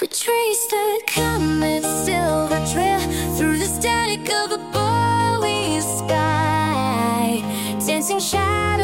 We traced the comet's silver trail through the static of a Bowie sky, dancing shadows